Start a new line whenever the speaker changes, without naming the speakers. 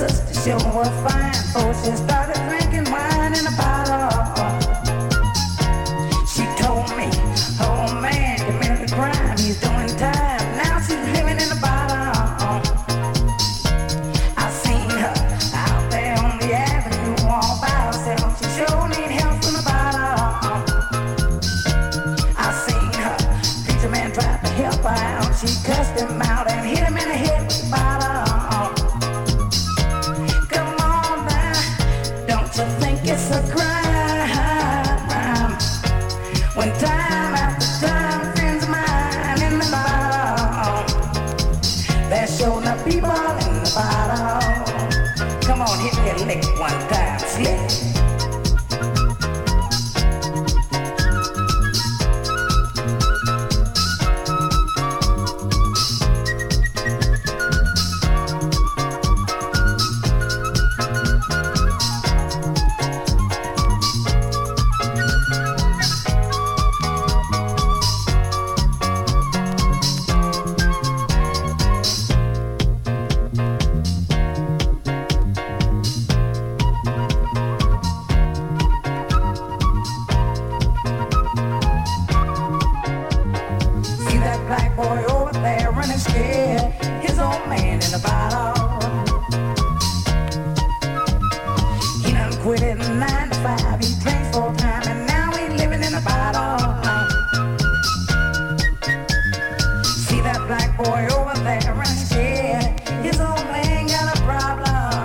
sister sure was fine. Oh, she started drinking wine in a bottle. She told me, oh man, committed a crime. He's doing time. Now she's living in a bottle. I seen her out there on the avenue all by herself. She sure need help from the bottle. I seen her. Preacher man tried to help her out. She cussed him out and hit him in the head with the bottle. It's a crime when time after time friends of mine in the bottle. There's sure enough people in the bottle. Come on, hit me a lick one time, slip.